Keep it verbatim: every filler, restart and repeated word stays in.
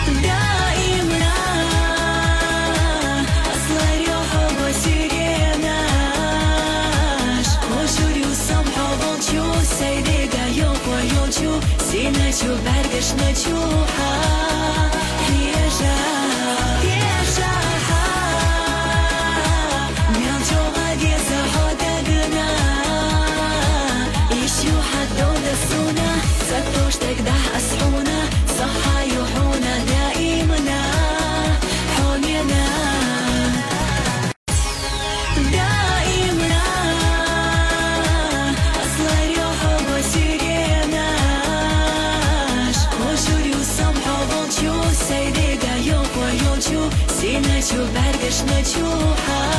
دائما أصغر يحب سيريناش وشوري وصبح وبلشو سيديقا يوكو يوشو سيناتشو برقش نتشوحا هيجا هيجا ميانشو غادي يزحو دقنا يشيو حدو دسونا سكتوش تقدح أسحونا صحا يوحونا دائمنا حونينا دائما أصغر يحب سيريناش وشوري وصبح وبلشو سيديقا يوكو يوشو سيناتشو برقش نتشوحا